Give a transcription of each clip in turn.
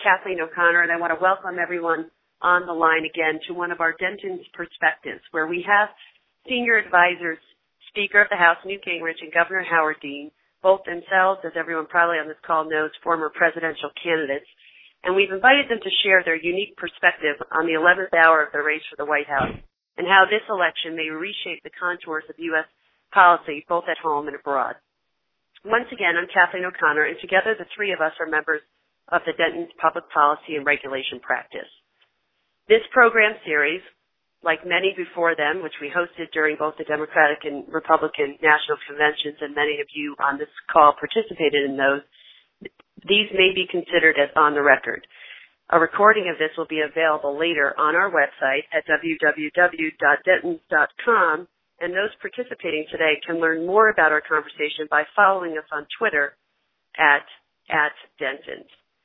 Kathleen O'Connor, and I want to welcome everyone on the line again to one of our Denton's Perspectives, where we have senior advisors, Speaker of the House Newt Gingrich and Governor Howard Dean, both themselves, as everyone probably on this call knows, former presidential candidates. And we've invited them to share their unique perspective on the 11th hour of the race for the White House and how this election may reshape the contours of U.S. policy, both at home and abroad. Once again, I'm Kathleen O'Connor, and together the three of us are members of the Denton's Public Policy and Regulation Practice. This program series, like many before them, which we hosted during both the Democratic and Republican national conventions, and many of you on this call participated in those, these may be considered as on the record. A recording of this will be available later on our website at www.dentons.com. And those participating today can learn more about our conversation by following us on Twitter at Dentons.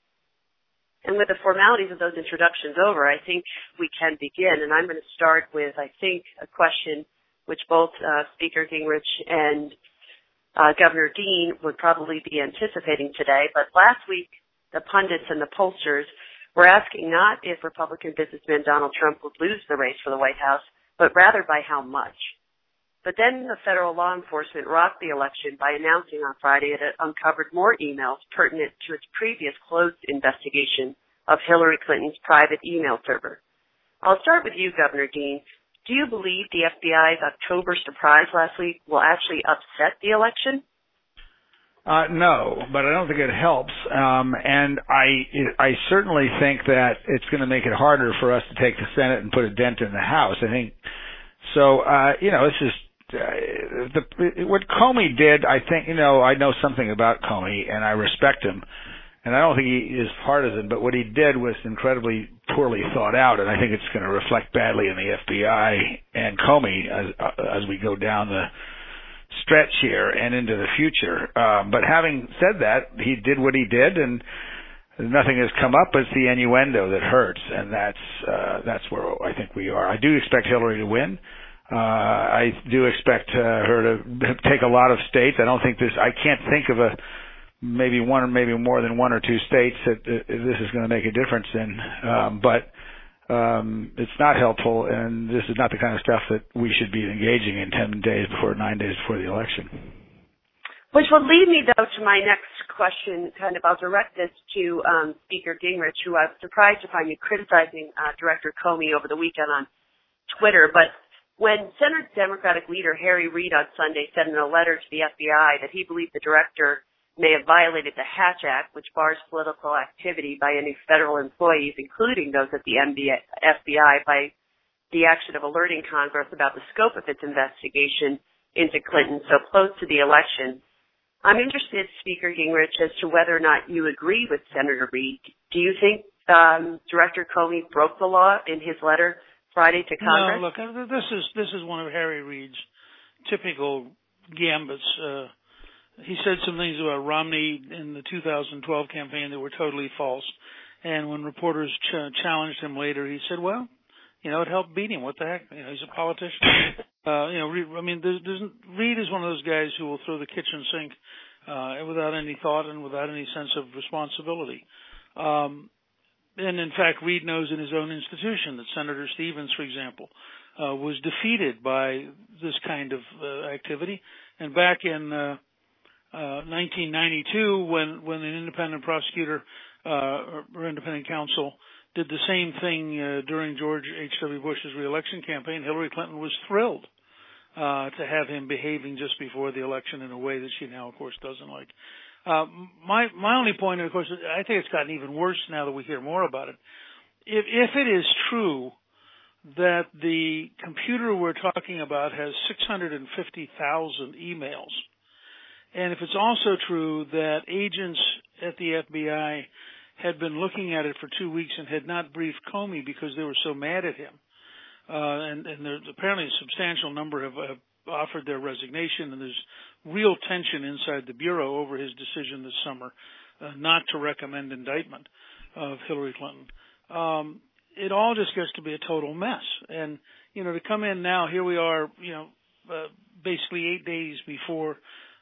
And with the formalities of those introductions over, I think we can begin. And I'm going to start with, I think, a question which both Speaker Gingrich and Governor Dean would probably be anticipating today. But last week, the pundits and the pollsters were asking not if Republican businessman Donald Trump would lose the race for the White House, but rather by how much. But then the federal law enforcement rocked the election by announcing on Friday it had uncovered more emails pertinent to its previous closed investigation of Hillary Clinton's private email server. I'll start with you, Governor Dean. Do you believe the FBI's October surprise last week will actually upset the election? No, but I don't think it helps. And I certainly think that it's going to make it harder for us to take the Senate and put a dent in the House. I think so. This is. What Comey did, I think, I know something about Comey, and I respect him, and I don't think he is partisan, but what he did was incredibly poorly thought out, and I think it's going to reflect badly in the FBI and Comey as we go down the stretch here and into the future. But having said that, he did what he did, and nothing has come up. It's the innuendo that hurts, and that's where I think we are. I do expect Hillary to win. I do expect her to take a lot of states. I can't think of maybe one or maybe more than one or two states that this is going to make a difference in. But it's not helpful, and this is not the kind of stuff that we should be engaging in 9 days before the election. Which will lead me, though, to my next question. I'll direct this to Speaker Gingrich, who I was surprised to find you criticizing Director Comey over the weekend on Twitter. But when Senate Democratic leader Harry Reid on Sunday said in a letter to the FBI that he believed the director may have violated the Hatch Act, which bars political activity by any federal employees, including those at the FBI, by the action of alerting Congress about the scope of its investigation into Clinton so close to the election, I'm interested, Speaker Gingrich, as to whether or not you agree with Senator Reid. Do you think Director Comey broke the law in his letter Friday to Congress? No, look, this is one of Harry Reid's typical gambits. He said some things about Romney in the 2012 campaign that were totally false. And when reporters challenged him later, he said, well, it helped beat him. What the heck? He's a politician. Reid is one of those guys who will throw the kitchen sink without any thought and without any sense of responsibility. And in fact, Reid knows in his own institution that Senator Stevens, for example, was defeated by this kind of activity. And back in 1992, when an independent prosecutor or independent counsel did the same thing during George H.W. Bush's reelection campaign, Hillary Clinton was thrilled to have him behaving just before the election in a way that she now, of course, doesn't like. My only point, of course, I think it's gotten even worse now that we hear more about it. If it is true that the computer we're talking about has 650,000 emails, and if it's also true that agents at the FBI had been looking at it for 2 weeks and had not briefed Comey because they were so mad at him, and there's apparently a substantial number have offered their resignation, and there's real tension inside the Bureau over his decision this summer not to recommend indictment of Hillary Clinton. It all just gets to be a total mess. And, to come in now, here we are, basically 8 days before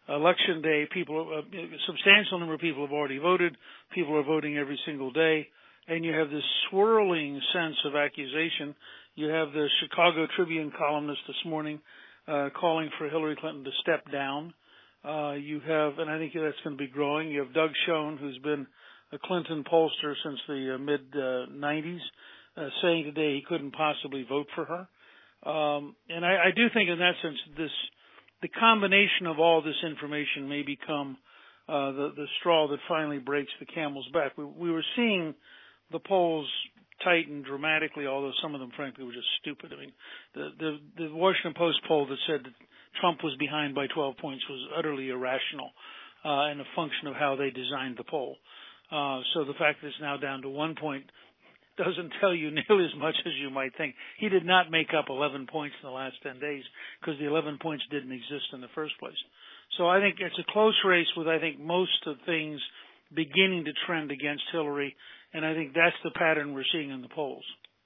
Election day, a substantial number of people have already voted. People are voting every single day. And you have this swirling sense of accusation. You have the Chicago Tribune columnist this morning calling for Hillary Clinton to step down. You have, and I think that's going to be growing, you have Doug Schoen, who's been a Clinton pollster since the mid-90s, saying today he couldn't possibly vote for her. And I do think in that sense the combination of all this information may become the straw that finally breaks the camel's back. We were seeing the polls tighten dramatically, although some of them, frankly, were just stupid. I mean, the Washington Post poll that said that Trump was behind by 12 points was utterly irrational and a function of how they designed the poll. So the fact that it's now down to 1 point doesn't tell you nearly as much as you might think. He did not make up 11 points in the last 10 days because the 11 points didn't exist in the first place. So I think it's a close race with, I think, most of things beginning to trend against Hillary, and I think that's the pattern we're seeing in the polls.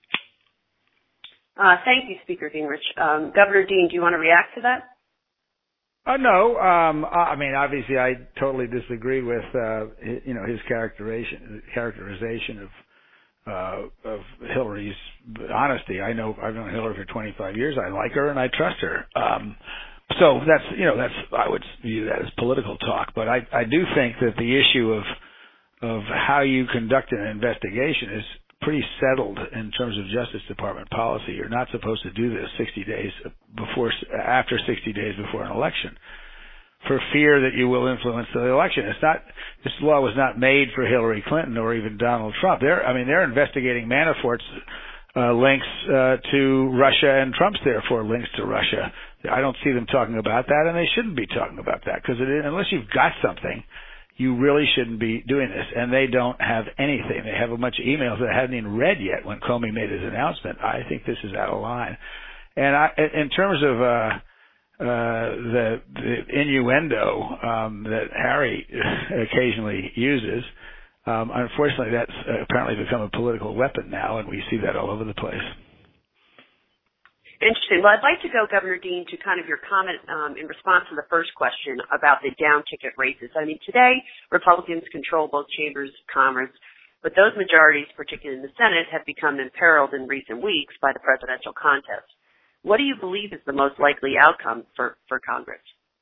Thank you, Speaker Gingrich. Governor Dean, do you want to react to that? No. I mean, obviously, I totally disagree with his characterization of Hillary's honesty. I've known Hillary for 25 years. I like her and I trust her. So that's I would view that as political talk. But I do think that the issue of how you conduct an investigation is pretty settled in terms of Justice Department policy. You're not supposed to do this after 60 days before an election, for fear that you will influence the election. This law was not made for Hillary Clinton or even Donald Trump. They're investigating Manafort's links to Russia and Trump's therefore links to Russia. I don't see them talking about that, and they shouldn't be talking about that, because unless you've got something, you really shouldn't be doing this. And they don't have anything. They have a bunch of emails that I haven't even read yet when Comey made his announcement. I think this is out of line. And in terms of the innuendo that Harry occasionally uses, unfortunately, that's apparently become a political weapon now, and we see that all over the place. Interesting. Well, I'd like to go, Governor Dean, to kind of your comment in response to the first question about the down-ticket races. I mean, today, Republicans control both chambers of Congress, but those majorities, particularly in the Senate, have become imperiled in recent weeks by the presidential contest. What do you believe is the most likely outcome for Congress?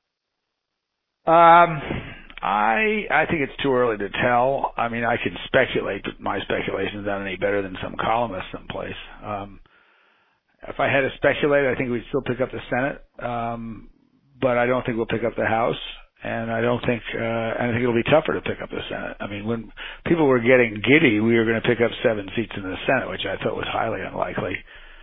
I think it's too early to tell. I mean, I can speculate, but my speculation is not any better than some columnist someplace. If I had to speculate, I think we'd still pick up the Senate, but I don't think we'll pick up the House, and I think it'll be tougher to pick up the Senate. I mean, when people were getting giddy, we were going to pick up 7 seats in the Senate, which I thought was highly unlikely.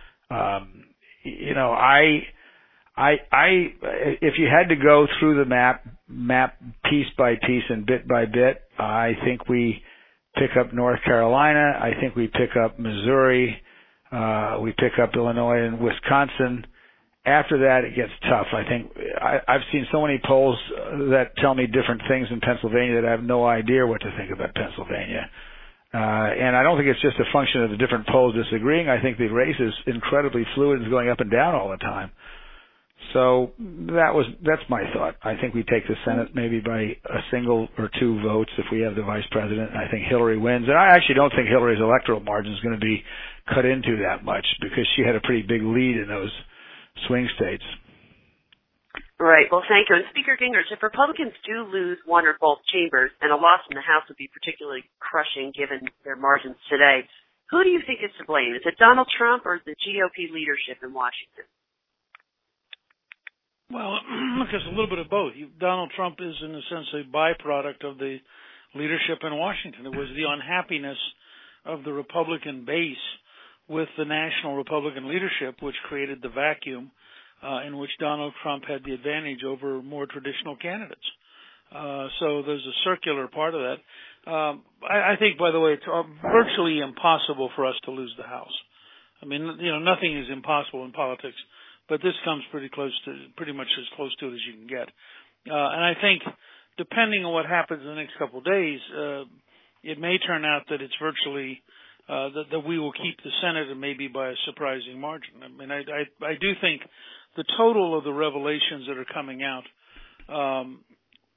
If you had to go through the map piece by piece and bit by bit, I think we pick up North Carolina. I think we pick up Missouri. We pick up Illinois and Wisconsin. After that, it gets tough. I think I've seen so many polls that tell me different things in Pennsylvania that I have no idea what to think about Pennsylvania. And I don't think it's just a function of the different polls disagreeing. I think the race is incredibly fluid and is going up and down all the time. So that's my thought. I think we take the Senate maybe by a single or 2 votes if we have the vice president. And I think Hillary wins. And I actually don't think Hillary's electoral margin is going to be cut into that much, because she had a pretty big lead in those swing states. Right. Well, thank you. And Speaker Gingrich, if Republicans do lose one or both chambers, and a loss in the House would be particularly crushing given their margins today, who do you think is to blame? Is it Donald Trump or is it GOP leadership in Washington? Well, look, it's a little bit of both. Donald Trump is, in a sense, a byproduct of the leadership in Washington. It was the unhappiness of the Republican base with the national Republican leadership which created the vacuum in which Donald Trump had the advantage over more traditional candidates. So there's a circular part of that. I think, by the way, it's virtually impossible for us to lose the House. I mean, nothing is impossible in politics, but this comes pretty much as close to it as you can get. And I think, depending on what happens in the next couple of days, it may turn out that it's virtually that we will keep the Senate, and maybe by a surprising margin. I mean, I do think the total of the revelations that are coming out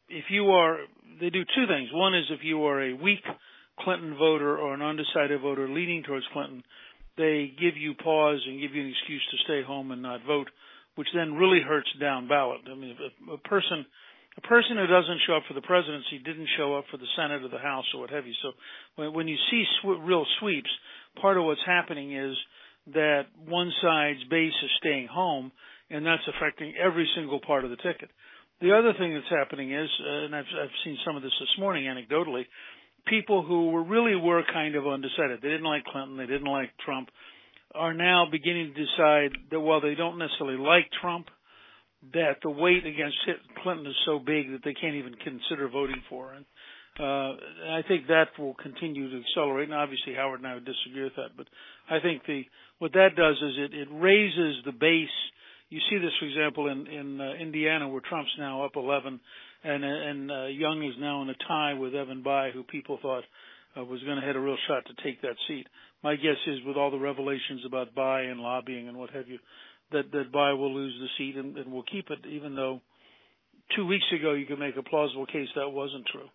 they do two things. One is if you are a weak Clinton voter or an undecided voter leaning towards Clinton, they give you pause and give you an excuse to stay home and not vote, which then really hurts down ballot. I mean, a person who doesn't show up for the presidency didn't show up for the Senate or the House or what have you. So when you see real sweeps, part of what's happening is that one side's base is staying home, and that's affecting every single part of the ticket. The other thing that's happening is, and I've seen some of this morning anecdotally, people who were kind of undecided. They didn't like Clinton, they didn't like Trump, are now beginning to decide that while they don't necessarily like Trump, that the weight against Clinton is so big that they can't even consider voting for him. I think that will continue to accelerate, and obviously Howard and I would disagree with that, but I think what that does is it raises the base. You see this, for example, in Indiana, where Trump's now up 11, and Young is now in a tie with Evan Bayh, who people thought was going to have a real shot to take that seat. My guess is, with all the revelations about Bayh and lobbying and what have you, that Bayh will lose the seat and will keep it, even though 2 weeks ago you could make a plausible case that wasn't true.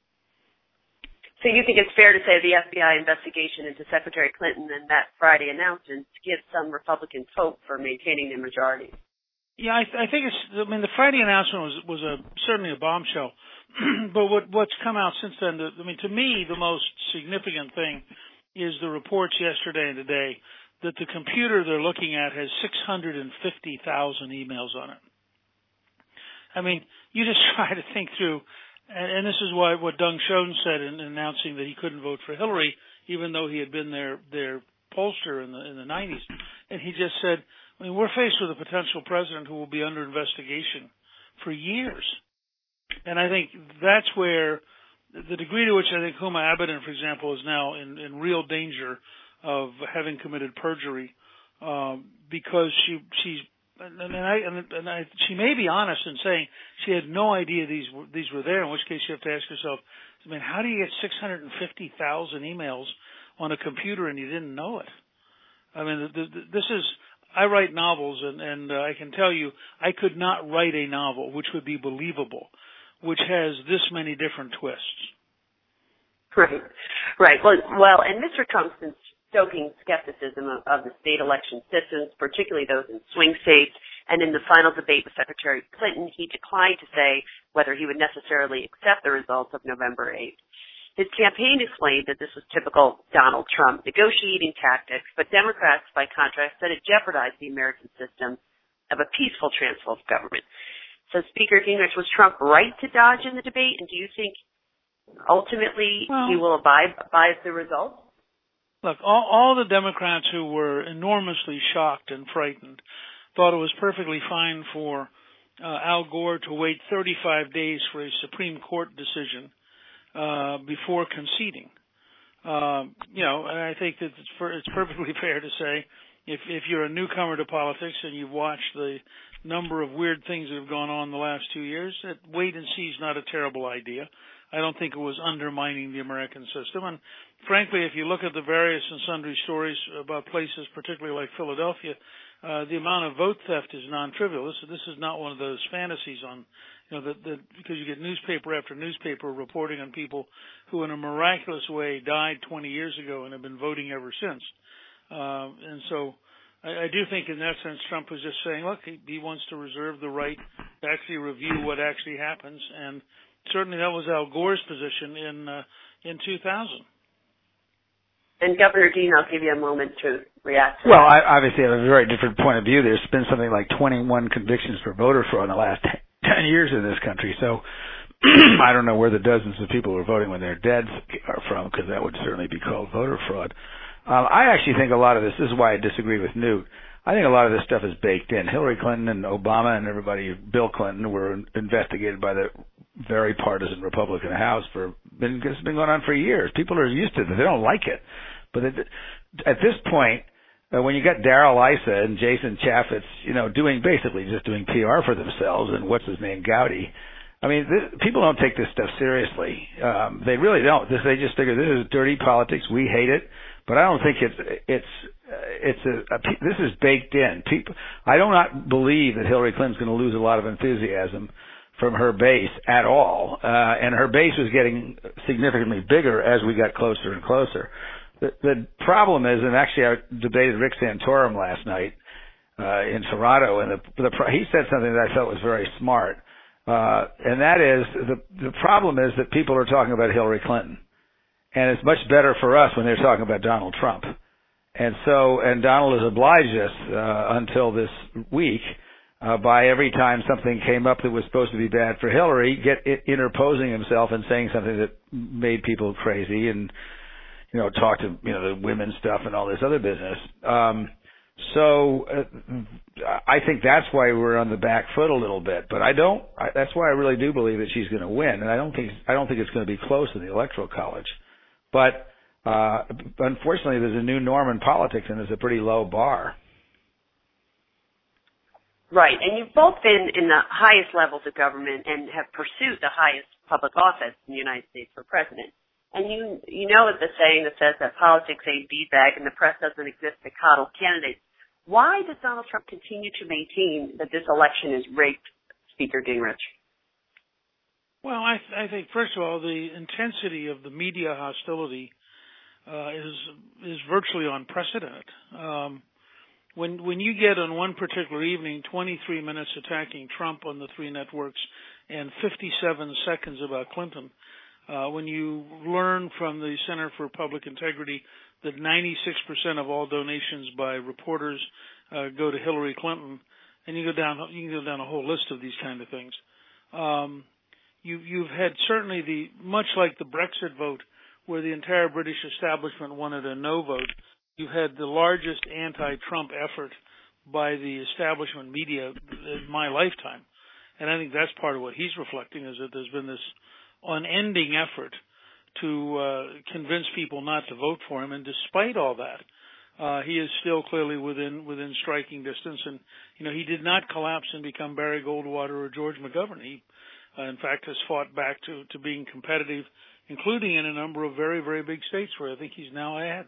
So you think it's fair to say the FBI investigation into Secretary Clinton and that Friday announcement gives some Republicans hope for maintaining their majority? Yeah, I think the Friday announcement was certainly a bombshell. But what's come out since then, to me, the most significant thing is the reports yesterday and today that the computer they're looking at has 650,000 emails on it. I mean, you just try to think through, and this is what Doug Schoen said in announcing that he couldn't vote for Hillary, even though he had been their pollster in the 90s. And he just said, we're faced with a potential president who will be under investigation for years. And I think that's where the degree to which I think Huma Abedin, for example, is now in real danger of having committed perjury, because she may be honest in saying she had no idea these were there, in which case you have to ask yourself, how do you get 650,000 emails on a computer and you didn't know it? I write novels, and I can tell you I could not write a novel which would be believable, which has this many different twists. Right. Well, and Mr. Trump's been stoking skepticism of the state election systems, particularly those in swing states. And in the final debate with Secretary Clinton, he declined to say whether he would necessarily accept the results of November 8th. His campaign explained that this was typical Donald Trump negotiating tactics, but Democrats, by contrast, said it jeopardized the American system of a peaceful transfer of government. So, Speaker Gingrich, was Trump right to dodge in the debate, and do you think ultimately he will abide by the results? Look, all the Democrats who were enormously shocked and frightened thought it was perfectly fine for Al Gore to wait 35 days for a Supreme Court decision before conceding. And I think that it's perfectly fair to say if you're a newcomer to politics and you've watched the number of weird things that have gone on the last 2 years, that wait and see is not a terrible idea. I don't think it was undermining the American system. And frankly, if you look at the various and sundry stories about places, particularly like Philadelphia, the amount of vote theft is non-trivial. This is not one of those fantasies on, because you get newspaper after newspaper reporting on people who in a miraculous way died 20 years ago and have been voting ever since. And so I do think in that sense Trump was just saying, look, he wants to reserve the right to actually review what actually happens, and certainly that was Al Gore's position in 2000. And Governor Dean, I'll give you a moment to react to that. I obviously have a very different point of view. There's been something like 21 convictions for voter fraud in the last 10 years in this country. So I don't know where the dozens of people who are voting when they're dead are from, because that would certainly be called voter fraud. I actually think a lot of this is why I disagree with Newt. I think a lot of this stuff is baked in. Hillary Clinton and Obama and everybody, Bill Clinton, were investigated by the very partisan Republican House it's been going on for years. People are used to it. They don't like it. But at this point, when you got Darrell Issa and Jason Chaffetz, doing PR for themselves, and what's his name, Gowdy, people don't take this stuff seriously. They really don't. They just figure this is dirty politics. We hate it. But I don't think this is baked in. I do not believe that Hillary Clinton's going to lose a lot of enthusiasm from her base at all, and her base was getting significantly bigger as we got closer and closer. The problem is, and actually I debated Rick Santorum last night in Toronto, and he said something that I felt was very smart, and that is the problem is that people are talking about Hillary Clinton, and it's much better for us when they're talking about Donald Trump. And Donald has obliged us until this week by every time something came up that was supposed to be bad for Hillary, interposing himself and saying something that made people crazy, and talk to the women's stuff and all this other business. So I think that's why we're on the back foot a little bit. But that's why I really do believe that she's going to win, and I don't think it's going to be close in the Electoral College. But unfortunately, there's a new norm in politics, and there's a pretty low bar. Right, and you've both been in the highest levels of government and have pursued the highest public office in the United States for president. And you know the saying that says that politics ain't beanbag and the press doesn't exist to coddle candidates. Why does Donald Trump continue to maintain that this election is rigged, Speaker Gingrich? Well, I think, first of all, the intensity of the media hostility is virtually unprecedented. When you get on one particular evening 23 minutes attacking Trump on the three networks and 57 seconds about Clinton, when you learn from the Center for Public Integrity that 96% of all donations by reporters go to Hillary Clinton, and you can go down a whole list of these kind of things. You've had certainly much like the Brexit vote, where the entire British establishment wanted a no vote. You've had the largest anti-Trump effort by the establishment media in my lifetime. And I think that's part of what he's reflecting, is that there's been this unending effort to convince people not to vote for him. And despite all that, he is still clearly within striking distance. And, he did not collapse and become Barry Goldwater or George McGovern. He, in fact, has fought back to being competitive, including in a number of very, very big states where I think he's now ahead.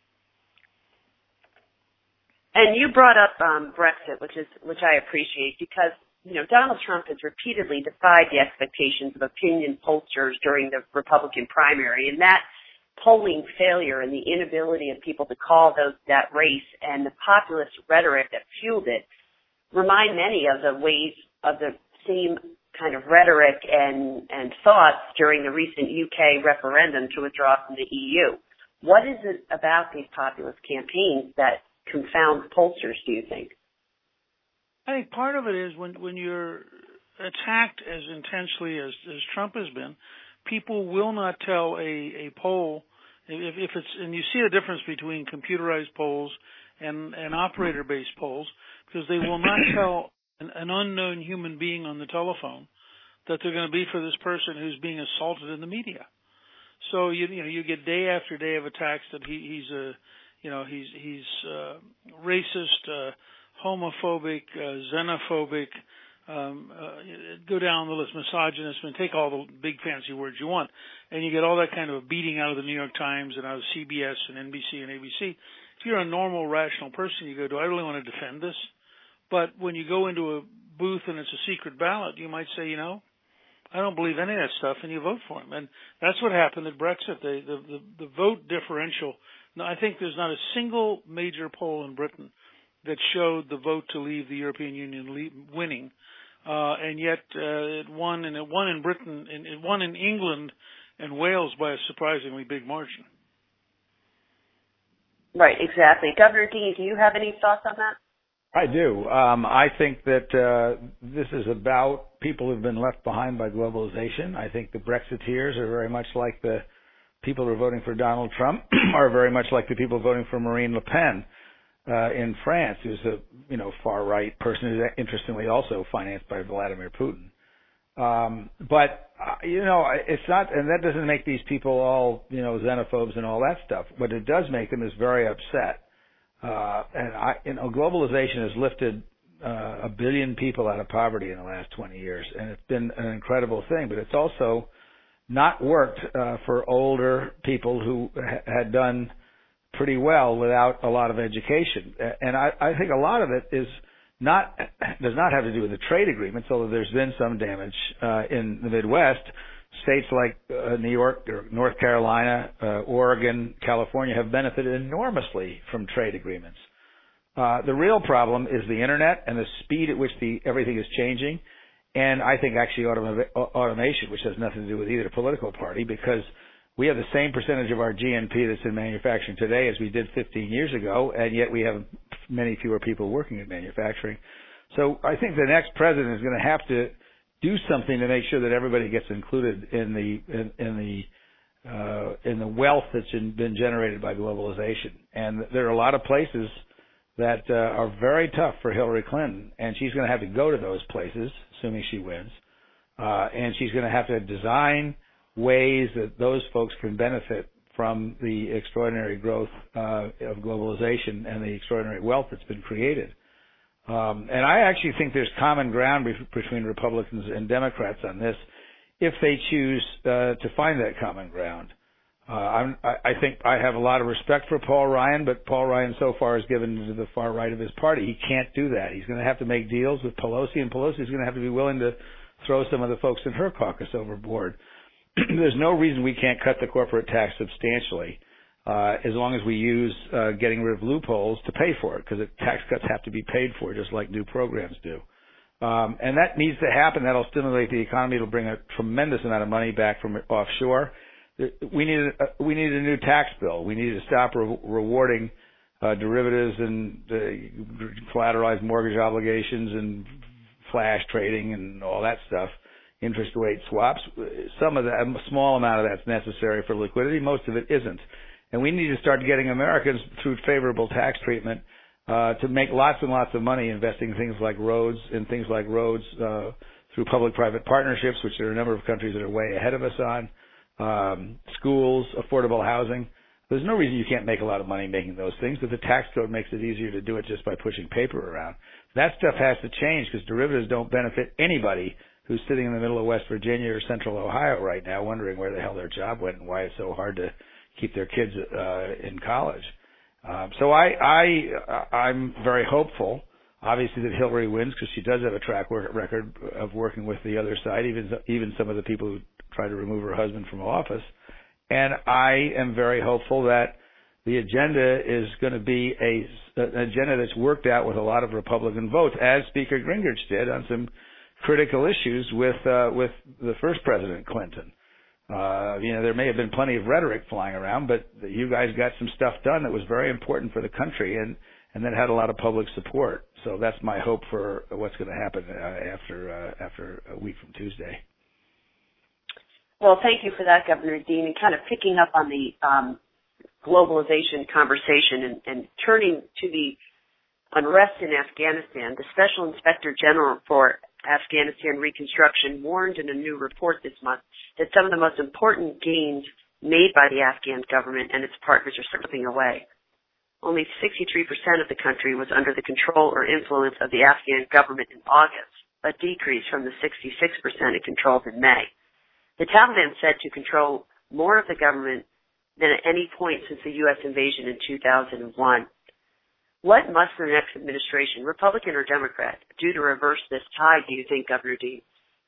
And you brought up Brexit, which I appreciate, because Donald Trump has repeatedly defied the expectations of opinion pollsters during the Republican primary, and that polling failure and the inability of people to call that race and the populist rhetoric that fueled it remind many of the ways of the same kind of rhetoric and thoughts during the recent UK referendum to withdraw from the EU. What is it about these populist campaigns that confounds pollsters, do you think? I think part of it is when you're attacked as intensely as Trump has been, people will not tell a poll if it's, and you see a difference between computerized polls and operator-based polls, because they will not tell an unknown human being on the telephone that they're going to be for this person who's being assaulted in the media. So you get day after day of attacks that he's racist, homophobic, xenophobic, go down the list, misogynist, and take all the big fancy words you want, and you get all that kind of a beating out of the New York Times and out of CBS and NBC and ABC. If you're a normal, rational person, you go, do I really want to defend this? But when you go into a booth and it's a secret ballot, you might say, I don't believe any of that stuff, and you vote for him. And that's what happened at Brexit. The vote differential. Now, I think there's not a single major poll in Britain that showed the vote to leave the European Union winning, and yet it won in Britain, and it won in England and Wales by a surprisingly big margin. Right, exactly. Governor Dean, do you have any thoughts on that? I do. I think that this is about people who've been left behind by globalization. I think the Brexiteers are very much like the people who are voting for Donald Trump, are very much like the people voting for Marine Le Pen in France, who's a far-right person who's interestingly also financed by Vladimir Putin. But it's not, and that doesn't make these people all xenophobes and all that stuff. What it does make them is very upset. Globalization has lifted 1 billion people out of poverty in the last 20 years, and it's been an incredible thing. But it's also not worked for older people who had done pretty well without a lot of education. And I think a lot of it is does not have to do with the trade agreements, although there's been some damage in the Midwest. States like New York, or North Carolina, Oregon, California have benefited enormously from trade agreements. The real problem is the internet and the speed at which everything is changing, and I think actually automation, which has nothing to do with either political party, because we have the same percentage of our GNP that's in manufacturing today as we did 15 years ago, and yet we have many fewer people working in manufacturing. So I think the next president is going to have to do something to make sure that everybody gets included in the wealth that's been generated by globalization. And there are a lot of places that are very tough for Hillary Clinton, and she's going to have to go to those places, assuming she wins, and she's going to have to design ways that those folks can benefit from the extraordinary growth of globalization and the extraordinary wealth that's been created. And I actually think there's common ground between Republicans and Democrats on this if they choose to find that common ground. I think I have a lot of respect for Paul Ryan, but Paul Ryan so far has given to the far right of his party. He can't do that. He's going to have to make deals with Pelosi, and Pelosi is going to have to be willing to throw some of the folks in her caucus overboard. There's no reason we can't cut the corporate tax substantially as long as we use getting rid of loopholes to pay for it, because tax cuts have to be paid for just like new programs do. And that needs to happen. That'll stimulate the economy. It'll bring a tremendous amount of money back from offshore. We need a new tax bill. We need to stop rewarding derivatives and collateralized mortgage obligations and flash trading and all that stuff. Interest rate swaps. Some of that, a small amount of that's necessary for liquidity. Most of it isn't. And we need to start getting Americans through favorable tax treatment to make lots and lots of money investing in things like roads through public-private partnerships, which there are a number of countries that are way ahead of us on, schools, affordable housing. There's no reason you can't make a lot of money making those things, but the tax code makes it easier to do it just by pushing paper around. That stuff has to change because derivatives don't benefit anybody who's sitting in the middle of West Virginia or Central Ohio right now wondering where the hell their job went and why it's so hard to keep their kids in college. So I'm very hopeful, obviously, that Hillary wins because she does have a track record of working with the other side, even some of the people who tried to remove her husband from office. And I am very hopeful that the agenda is going to be an agenda that's worked out with a lot of Republican votes, as Speaker Gingrich did on some critical issues with the first President Clinton. There may have been plenty of rhetoric flying around, but you guys got some stuff done that was very important for the country and that had a lot of public support. So that's my hope for what's going to happen after a week from Tuesday. Well, thank you for that, Governor Dean. And kind of picking up on the globalization conversation and turning to the unrest in Afghanistan, the Special Inspector General for Afghanistan Reconstruction warned in a new report this month that some of the most important gains made by the Afghan government and its partners are slipping away. Only 63% of the country was under the control or influence of the Afghan government in August, a decrease from the 66% it controlled in May. The Taliban said to control more of the government than at any point since the U.S. invasion in 2001. What must the next administration, Republican or Democrat, do to reverse this tide, do you think, Governor Dean?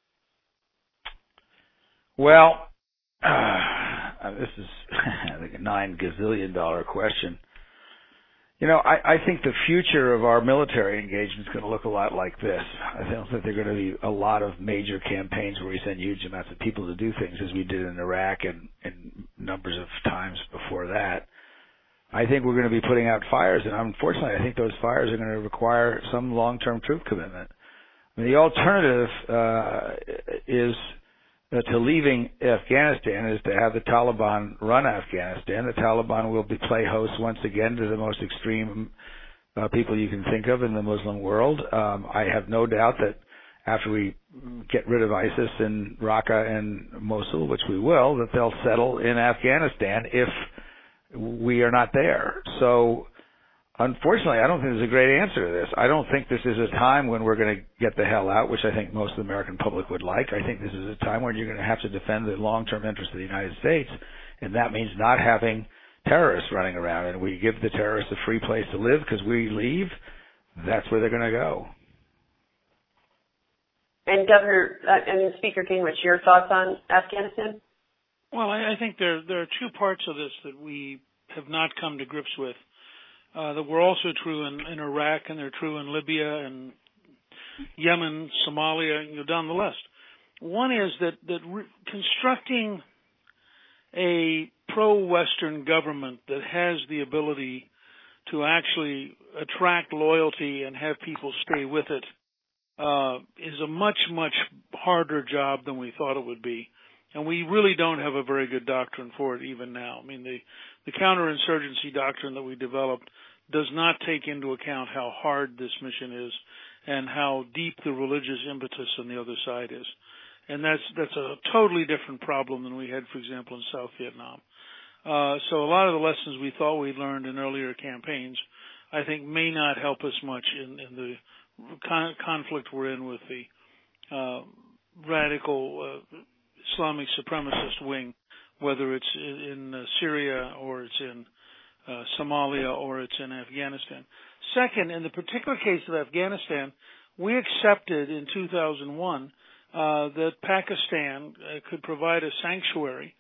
Well, this is, I think, a $9 gazillion question. I think the future of our military engagement is going to look a lot like this. I don't think there are going to be a lot of major campaigns where we send huge amounts of people to do things as we did in Iraq and numbers of times before that. I think we're going to be putting out fires, and unfortunately, I think those fires are going to require some long-term troop commitment. I mean, the alternative is to leaving Afghanistan is to have the Taliban run Afghanistan. The Taliban will play host once again to the most extreme people you can think of in the Muslim world. I have no doubt that after we get rid of ISIS in Raqqa and Mosul, which we will, that they'll settle in Afghanistan if we are not there. So, unfortunately, I don't think there's a great answer to this. I don't think this is a time when we're going to get the hell out, which I think most of the American public would like. I think this is a time when you're going to have to defend the long-term interests of the United States, and that means not having terrorists running around. And we give the terrorists a free place to live because we leave, that's where they're going to go. And Speaker Gingrich, your thoughts on Afghanistan? Well, I think there are two parts of this that we have not come to grips with that were also true in Iraq, and they're true in Libya and Yemen, Somalia, down the list. One is that constructing a pro-Western government that has the ability to actually attract loyalty and have people stay with it is a much, much harder job than we thought it would be. And we really don't have a very good doctrine for it even now. I mean, the counterinsurgency doctrine that we developed does not take into account how hard this mission is and how deep the religious impetus on the other side is. And that's a totally different problem than we had, for example, in South Vietnam. So a lot of the lessons we thought we'd learned in earlier campaigns, I think, may not help us much in the conflict we're in with the radical Islamic supremacist wing, whether it's in Syria or it's in Somalia or it's in Afghanistan. Second, in the particular case of Afghanistan, we accepted in 2001 that Pakistan could provide a sanctuary,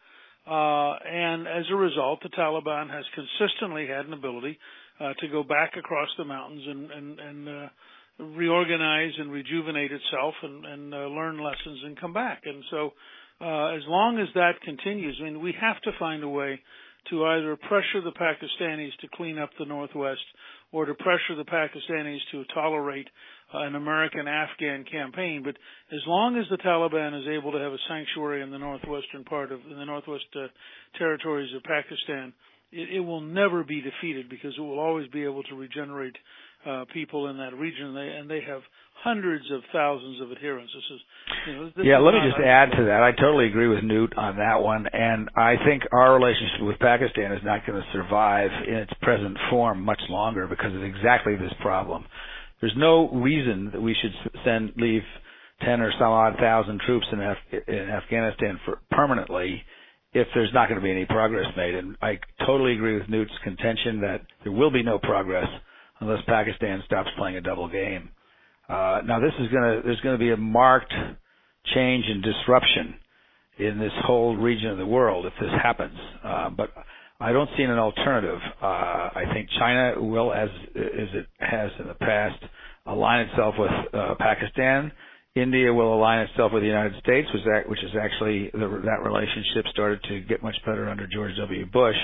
and as a result, the Taliban has consistently had an ability to go back across the mountains and reorganize and rejuvenate itself and learn lessons and come back. And so as long as that continues, I mean, we have to find a way to either pressure the Pakistanis to clean up the Northwest or to pressure the Pakistanis to tolerate an American-Afghan campaign. But as long as the Taliban is able to have a sanctuary in the northwestern in the northwest territories of Pakistan, it will never be defeated because it will always be able to regenerate people in that region, and they have hundreds of thousands of adherents. Let me just add to that. I totally agree with Newt on that one, and I think our relationship with Pakistan is not going to survive in its present form much longer because of exactly this problem. There's no reason that we should leave 10 or some odd thousand troops in Afghanistan permanently if there's not going to be any progress made. And I totally agree with Newt's contention that there will be no progress unless Pakistan stops playing a double game. Now, there's going to be a marked change and disruption in this whole region of the world if this happens. But I don't see an alternative. I think China will, as it has in the past, align itself with Pakistan. India will align itself with the United States, which is actually that relationship started to get much better under George W. Bush.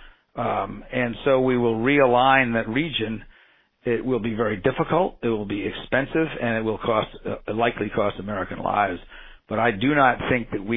And so we will realign that region. It will be very difficult, it will be expensive, and it will likely cost American lives. But I do not think that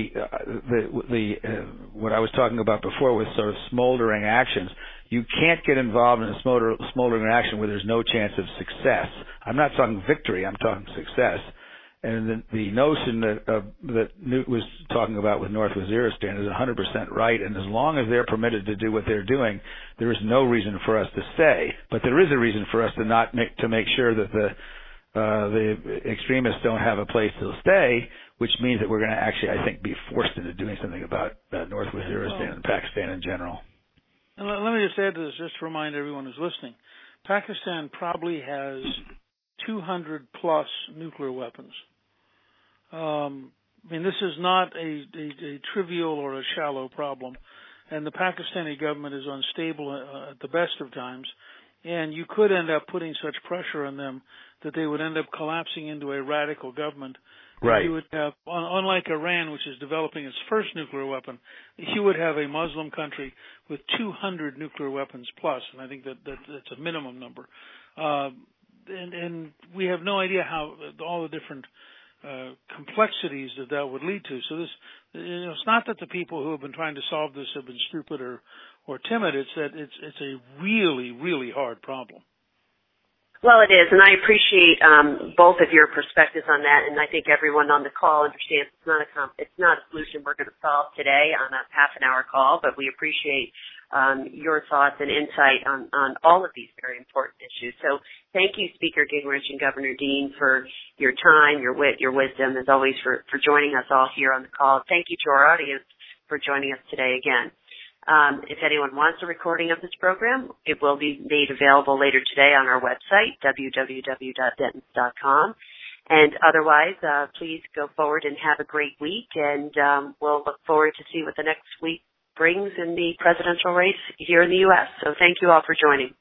what I was talking about before with sort of smoldering actions, you can't get involved in a smoldering action where there's no chance of success. I'm not talking victory, I'm talking success. And the notion that Newt was talking about with North Waziristan is 100% right. And as long as they're permitted to do what they're doing, there is no reason for us to stay. But there is a reason for us to make sure that the extremists don't have a place to stay, which means that we're going to actually, I think, be forced into doing something about North Waziristan and Pakistan in general. And let me just add to this, just to remind everyone who's listening. Pakistan probably has 200 plus nuclear weapons. I mean, this is not a trivial or a shallow problem, and the Pakistani government is unstable at the best of times, and you could end up putting such pressure on them that they would end up collapsing into a radical government. Right. You would have, unlike Iran, which is developing its first nuclear weapon, you would have a Muslim country with 200 nuclear weapons plus, and I think that's a minimum number. And we have no idea how all the different complexies that would lead to. So this, it's not that the people who have been trying to solve this have been stupid or timid. It's that it's a really, really hard problem. Well, it is, and I appreciate both of your perspectives on that, and I think everyone on the call understands it's not a solution we're going to solve today on a half an hour call, but we appreciate your thoughts and insight on all of these very important issues. So thank you, Speaker Gingrich and Governor Dean, for your time, your wit, your wisdom, as always, for joining us all here on the call. Thank you to our audience for joining us today again. If anyone wants a recording of this program, it will be made available later today on our website, www.dentons.com. And otherwise, please go forward and have a great week, and we'll look forward to see what the next week brings in the presidential race here in the U.S. So thank you all for joining.